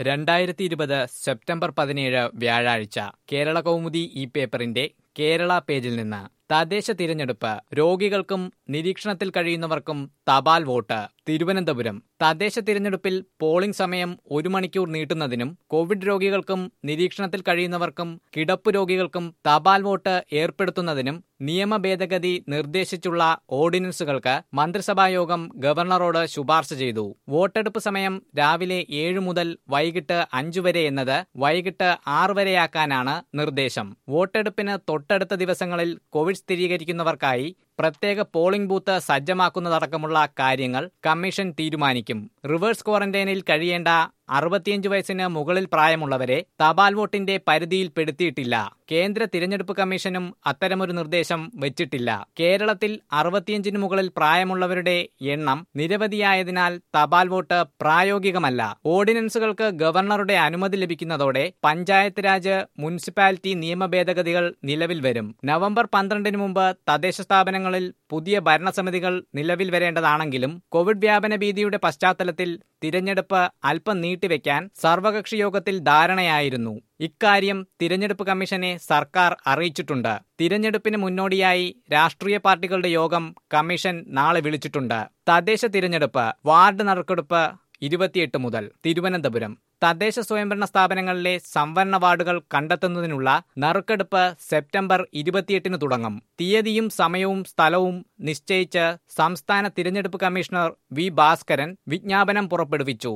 2020 September 17 വ്യാഴാഴ്ച കേരള കൗമുദി ഈ പേപ്പറിന്റെ കേരള പേജിൽ നിന്ന് തദ്ദേശ തിരഞ്ഞെടുപ്പ് രോഗികൾക്കും നിരീക്ഷണത്തിൽ കഴിയുന്നവർക്കും തപാൽ വോട്ട്. തിരുവനന്തപുരം തദ്ദേശ തിരഞ്ഞെടുപ്പിൽ പോളിംഗ് സമയം 1 മണിക്കൂർ നീട്ടുന്നതിനും കോവിഡ് രോഗികൾക്കും നിരീക്ഷണത്തിൽ കഴിയുന്നവർക്കും കിടപ്പ് രോഗികൾക്കും തപാൽ വോട്ട് ഏർപ്പെടുത്തുന്നതിനും നിയമ ഭേദഗതി നിർദ്ദേശിച്ചുള്ള ഓർഡിനൻസുകൾക്ക് മന്ത്രിസഭായോഗം ഗവർണറോട് ശുപാർശ ചെയ്തു. വോട്ടെടുപ്പ് സമയം രാവിലെ 7 മുതൽ വൈകിട്ട് 5 വരെ എന്നത് വൈകിട്ട് 6 വരെയാക്കാനാണ് നിർദ്ദേശം. വോട്ടെടുപ്പിന് തൊട്ടടുത്ത ദിവസങ്ങളിൽ കോവിഡ് സ്ഥിരീകരിക്കുന്നവർക്കായി പ്രത്യേക പോളിംഗ് ബൂത്ത് സജ്ജമാക്കുന്നതടക്കമുള്ള കാര്യങ്ങൾ കമ്മീഷൻ തീരുമാനിക്കും. റിവേഴ്സ് ക്വാറന്റൈനിൽ കഴിയേണ്ട 65 വയസ്സിന് മുകളിൽ പ്രായമുള്ളവരെ തപാൽ വോട്ടിന്റെ പരിധിയിൽപ്പെടുത്തിയിട്ടില്ല. കേന്ദ്ര തിരഞ്ഞെടുപ്പ് കമ്മീഷനും അത്തരമൊരു നിർദ്ദേശം വച്ചിട്ടില്ല. കേരളത്തിൽ 65 മുകളിൽ പ്രായമുള്ളവരുടെ എണ്ണം നിരവധിയായതിനാൽ തപാൽ വോട്ട് പ്രായോഗികമല്ല. ഓർഡിനൻസുകൾക്ക് ഗവർണറുടെ അനുമതി ലഭിക്കുന്നതോടെ പഞ്ചായത്ത് രാജ് മുനിസിപ്പാലിറ്റി നിയമ ഭേദഗതികൾ നിലവിൽ വരും. നവംബർ 12 മുമ്പ് തദ്ദേശ സ്ഥാപനങ്ങളിൽ പുതിയ ഭരണസമിതികൾ നിലവിൽ വരേണ്ടതാണെങ്കിലും കോവിഡ് വ്യാപന ഭീതിയുടെ പശ്ചാത്തലത്തിൽ തിരഞ്ഞെടുപ്പ് അല്പം നീട്ടിവെക്കാൻ സർവകക്ഷി യോഗത്തിൽ ധാരണയായിരുന്നു. ഇക്കാര്യം തിരഞ്ഞെടുപ്പ് കമ്മീഷനെ സർക്കാർ അറിയിച്ചിട്ടുണ്ട്. തിരഞ്ഞെടുപ്പിന് മുന്നോടിയായി രാഷ്ട്രീയ പാർട്ടികളുടെ യോഗം കമ്മീഷൻ നാളെ വിളിച്ചിട്ടുണ്ട്. തദ്ദേശ തിരഞ്ഞെടുപ്പ് വാർഡ് നറുക്കെടുപ്പ് 28 മുതൽ. തിരുവനന്തപുരം തദ്ദേശ സ്വയംഭരണ സ്ഥാപനങ്ങളിലെ സംവരണ വാർഡുകൾ കണ്ടെത്തുന്നതിനുള്ള നറുക്കെടുപ്പ് സെപ്റ്റംബർ 28 തുടങ്ങും. തീയതിയും സമയവും സ്ഥലവും നിശ്ചയിച്ച് സംസ്ഥാന തിരഞ്ഞെടുപ്പ് കമ്മീഷണർ വി ഭാസ്കരൻ വിജ്ഞാപനം പുറപ്പെടുവിച്ചു.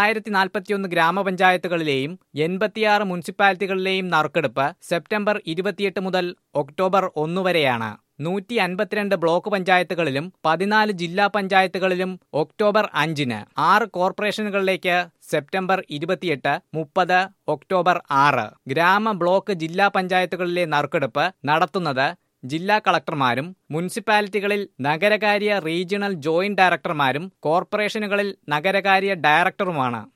941 ഗ്രാമപഞ്ചായത്തുകളിലെയും 86 മുനിസിപ്പാലിറ്റികളിലെയും നറുക്കെടുപ്പ് സെപ്റ്റംബർ 28 മുതൽ ഒക്ടോബർ 1 വരെയാണ്. 152 ബ്ലോക്ക് പഞ്ചായത്തുകളിലും 14 ജില്ലാ പഞ്ചായത്തുകളിലും ഒക്ടോബർ 5-ന്, 6 കോർപ്പറേഷനുകളിലേക്ക് സെപ്റ്റംബർ 28, 30, ഒക്ടോബർ 6. ഗ്രാമ ബ്ലോക്ക് ജില്ലാ പഞ്ചായത്തുകളിലെ നറുക്കെടുപ്പ് നടത്തുന്നത് ജില്ലാ കളക്ടർമാരും മുനിസിപ്പാലിറ്റികളിൽ നഗരകാര്യ റീജിയണൽ ജോയിന്റ് ഡയറക്ടർമാരും കോർപ്പറേഷനുകളിൽ നഗരകാര്യ ഡയറക്ടറുമാണ്.